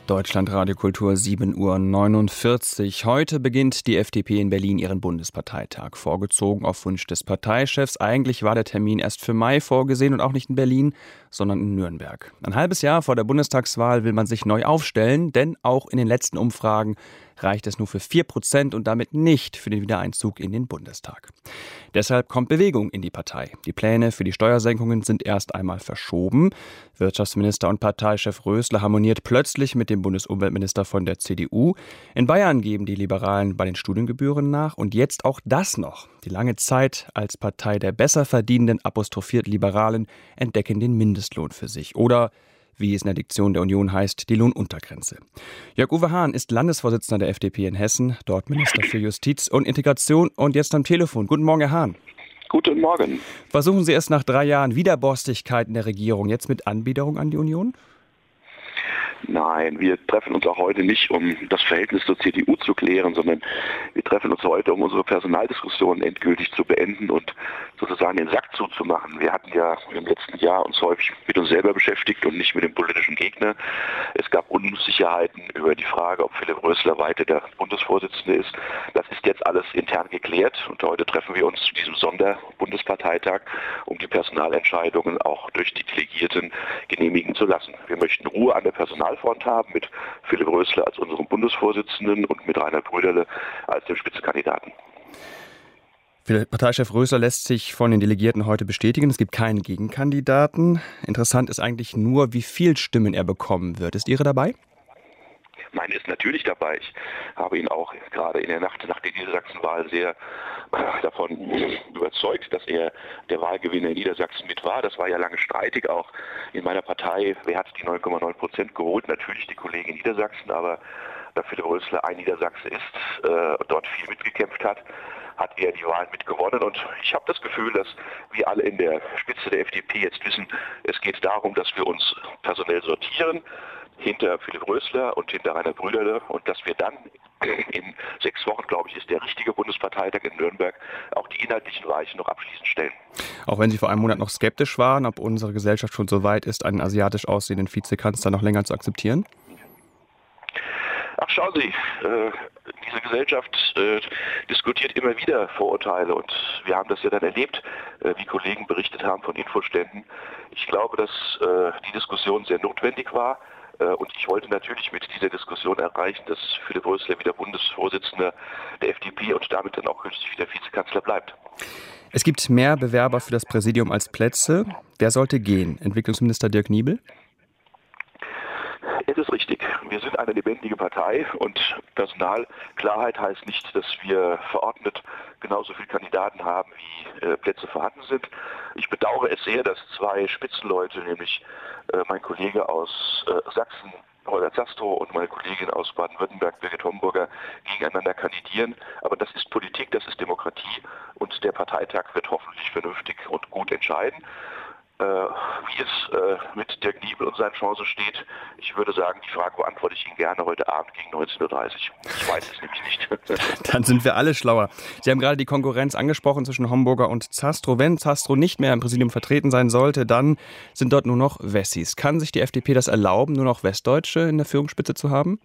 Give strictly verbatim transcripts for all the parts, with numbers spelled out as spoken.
Deutschlandradio Kultur, sieben Uhr neunundvierzig. Heute beginnt die F D P in Berlin ihren Bundesparteitag. Vorgezogen auf Wunsch des Parteichefs. Eigentlich war der Termin erst für Mai vorgesehen und auch nicht in Berlin, sondern in Nürnberg. Ein halbes Jahr vor der Bundestagswahl will man sich neu aufstellen, denn auch in den letzten Umfragen reicht es nur für vier Prozent und damit nicht für den Wiedereinzug in den Bundestag. Deshalb kommt Bewegung in die Partei. Die Pläne für die Steuersenkungen sind erst einmal verschoben. Wirtschaftsminister und Parteichef Rösler harmoniert plötzlich mit dem Bundesumweltminister von der C D U. In Bayern geben die Liberalen bei den Studiengebühren nach. Und jetzt auch das noch. Die lange Zeit als Partei der Besserverdienenden apostrophiert Liberalen entdecken den Mindestlohn für sich. Oder wie es in der Diktion der Union heißt, die Lohnuntergrenze. Jörg-Uwe Hahn ist Landesvorsitzender der F D P in Hessen, dort Minister für Justiz und Integration und jetzt am Telefon. Guten Morgen, Herr Hahn. Guten Morgen. Versuchen Sie es nach drei Jahren Widerborstigkeit in der Regierung jetzt mit Anbiederung an die Union? Nein, wir treffen uns auch heute nicht, um das Verhältnis zur C D U zu klären, sondern wir treffen uns heute, um unsere Personaldiskussion endgültig zu beenden und sozusagen den Sack zuzumachen. Wir hatten ja im letzten Jahr uns häufig mit uns selber beschäftigt und nicht mit dem politischen Gegner. Es gab Unsicherheiten über die Frage, ob Philipp Rösler weiter der Bundesvorsitzende ist. Das ist jetzt alles intern geklärt und heute treffen wir uns zu diesem Sonderbundesparteitag, um die Personalentscheidungen auch durch die Delegierten genehmigen zu lassen. Wir möchten Ruhe an der Personalfront haben mit Philipp Rösler als unserem Bundesvorsitzenden und mit Rainer Brüderle als dem Spitzenkandidaten. Parteichef Rösler lässt sich von den Delegierten heute bestätigen. Es gibt keinen Gegenkandidaten. Interessant ist eigentlich nur, wie viel Stimmen er bekommen wird. Ist Ihre dabei? Meine ist natürlich dabei. Ich habe ihn auch gerade in der Nacht nach der Niedersachsenwahl sehr davon überzeugt, dass er der Wahlgewinner in Niedersachsen mit war. Das war ja lange streitig, auch in meiner Partei. Wer hat die neun Komma neun Prozent geholt? Natürlich die Kollegen in Niedersachsen, aber da Philipp Rösler ein Niedersachse ist äh, und dort viel mitgekämpft hat, hat er die Wahl mitgewonnen. Und ich habe das Gefühl, dass wir alle in der Spitze der F D P jetzt wissen, es geht darum, dass wir uns personell sortieren, hinter Philipp Rösler und hinter Rainer Brüderle und dass wir dann in sechs Wochen, glaube ich, ist der richtige Bundesparteitag in Nürnberg, auch die inhaltlichen Weichen noch abschließend stellen. Auch wenn Sie vor einem Monat noch skeptisch waren, ob unsere Gesellschaft schon so weit ist, einen asiatisch aussehenden Vizekanzler noch länger zu akzeptieren? Ach, schauen Sie, äh, diese Gesellschaft äh, diskutiert immer wieder Vorurteile und wir haben das ja dann erlebt, äh, wie Kollegen berichtet haben von Infoständen. Ich glaube, dass äh, die Diskussion sehr notwendig war. Und ich wollte natürlich mit dieser Diskussion erreichen, dass Philipp Rösler wieder Bundesvorsitzender der F D P und damit dann auch künftig wieder Vizekanzler bleibt. Es gibt mehr Bewerber für das Präsidium als Plätze. Wer sollte gehen? Entwicklungsminister Dirk Niebel? Es ist richtig. Wir sind eine lebendige Partei und Personalklarheit heißt nicht, dass wir verordnet genauso viele Kandidaten haben, wie äh, Plätze vorhanden sind. Ich bedauere es sehr, dass zwei Spitzenleute, nämlich äh, mein Kollege aus äh, Sachsen, Holger Zastrow, und meine Kollegin aus Baden-Württemberg, Birgit Homburger, gegeneinander kandidieren. Aber das ist Politik, das ist Demokratie und der Parteitag wird hoffentlich vernünftig und gut entscheiden. Äh, wie es äh, mit Dirk Niebel und seinen Chancen steht, ich würde sagen, die Frage beantworte ich Ihnen gerne heute Abend gegen neunzehn Uhr dreißig. Ich weiß es nämlich nicht. Dann sind wir alle schlauer. Sie haben gerade die Konkurrenz angesprochen zwischen Homburger und Zastrow. Wenn Zastrow nicht mehr im Präsidium vertreten sein sollte, dann sind dort nur noch Wessis. Kann sich die F D P das erlauben, nur noch Westdeutsche in der Führungsspitze zu haben?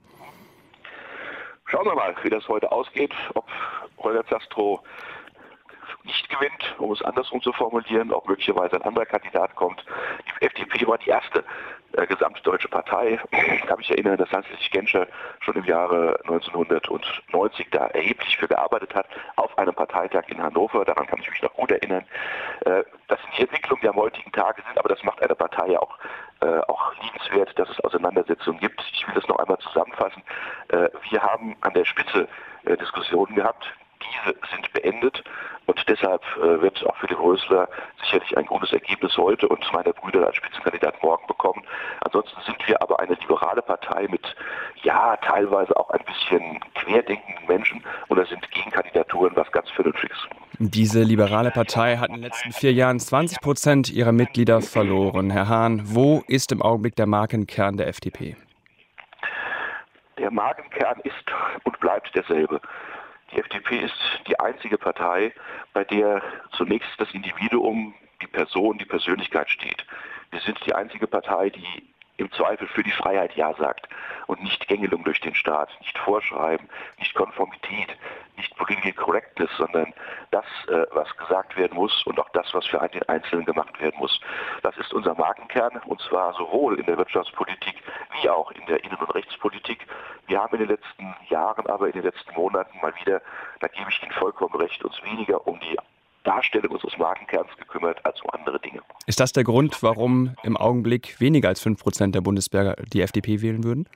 Schauen wir mal, wie das heute ausgeht, ob Holger Zastrow nicht gewinnt, um es andersrum zu formulieren, ob möglicherweise ein anderer Kandidat kommt. Die F D P war die erste äh, gesamtdeutsche Partei. Ich kann mich erinnern, dass Hans-Dietrich Genscher schon im Jahre neunzehnhundertneunzig da erheblich für gearbeitet hat, auf einem Parteitag in Hannover. Daran kann ich mich noch gut erinnern. Äh, das sind die Entwicklungen, die am heutigen Tage sind, aber das macht eine Partei ja auch, äh, auch liebenswert, dass es Auseinandersetzungen gibt. Ich will das noch einmal zusammenfassen. Äh, wir haben an der Spitze äh, Diskussionen gehabt. Diese sind beendet und deshalb äh, wird auch Philipp Rösler sicherlich ein gutes Ergebnis heute und meine Brüder als Spitzenkandidat morgen bekommen. Ansonsten sind wir aber eine liberale Partei mit, ja, teilweise auch ein bisschen querdenkenden Menschen und da sind Gegenkandidaturen was ganz Vernünftiges. Diese liberale Partei hat in den letzten vier Jahren zwanzig Prozent ihrer Mitglieder verloren. Herr Hahn, wo ist im Augenblick der Markenkern der F D P? Der Markenkern ist und bleibt derselbe. Die F D P ist die einzige Partei, bei der zunächst das Individuum, die Person, die Persönlichkeit steht. Wir sind die einzige Partei, die im Zweifel für die Freiheit Ja sagt und nicht Gängelung durch den Staat, nicht Vorschreiben, nicht Konformität, nicht Political Correctness, sondern das, äh, was gesagt werden muss und auch das, was für den Einzelnen gemacht werden muss. Das ist unser Markenkern, und zwar sowohl in der Wirtschaftspolitik wie auch in der Innen- und Rechtspolitik. Wir haben in den letzten Jahren, aber in den letzten Monaten mal wieder, da gebe ich Ihnen vollkommen recht, uns weniger um die Darstellung unseres Markenkerns gekümmert als um andere Dinge. Ist das der Grund, warum im Augenblick weniger als fünf Prozent der Bundesbürger die F D P wählen würden?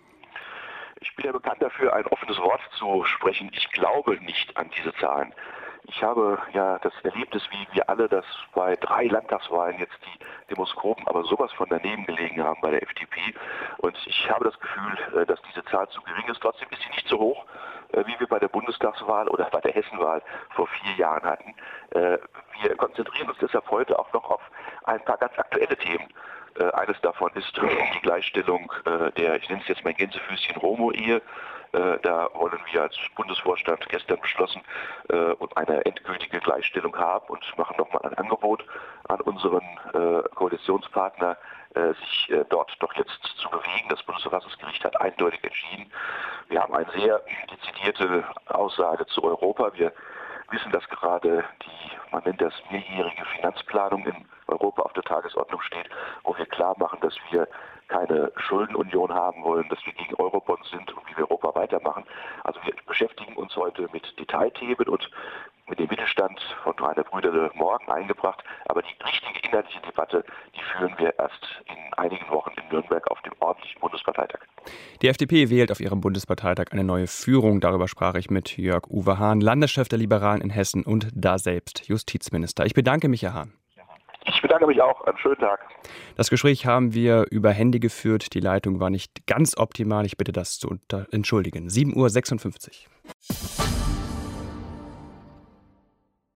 Ich bin ja bekannt dafür, ein offenes Wort zu sprechen. Ich glaube nicht an diese Zahlen. Ich habe ja das Erlebnis, wie wir alle, dass bei drei Landtagswahlen jetzt die Demoskopen aber sowas von daneben gelegen haben bei der F D P. Und ich habe das Gefühl, dass diese Zahl zu gering ist. Trotzdem ist sie nicht so hoch, wie wir bei der Bundestagswahl oder bei der Hessenwahl vor vier Jahren hatten. Wir konzentrieren uns deshalb heute auch noch auf ein paar ganz aktuelle Themen. Eines davon ist die Gleichstellung der, ich nenne es jetzt mein Gänsefüßchen, Homo-Ehe. Da wollen wir als Bundesvorstand gestern beschlossen äh, und eine endgültige Gleichstellung haben und machen nochmal ein Angebot an unseren äh, Koalitionspartner, äh, sich äh, dort doch jetzt zu bewegen. Das Bundesverfassungsgericht hat eindeutig entschieden. Wir haben eine sehr dezidierte Aussage zu Europa. Wir wissen, dass gerade die, man nennt das mehrjährige Finanzplanung in Europa auf der Tagesordnung steht, wo wir klar machen, dass wir keine Schuldenunion haben wollen, dass wir gegen Eurobonds sind und wie wir Europa weitermachen. Also wir beschäftigen uns heute mit Detailthemen und mit dem Mittelstand von Rainer Brüderle morgen eingebracht. Aber die richtige inhaltliche Debatte, die führen wir erst in einigen Wochen in Nürnberg auf dem ordentlichen Bundesparteitag. Die F D P wählt auf ihrem Bundesparteitag eine neue Führung. Darüber sprach ich mit Jörg-Uwe Hahn, Landeschef der Liberalen in Hessen und daselbst Justizminister. Ich bedanke mich, Herr Hahn. Ich bedanke mich auch. Einen schönen Tag. Das Gespräch haben wir über Handy geführt. Die Leitung war nicht ganz optimal. Ich bitte das zu unter- entschuldigen. sieben Uhr sechsundfünfzig.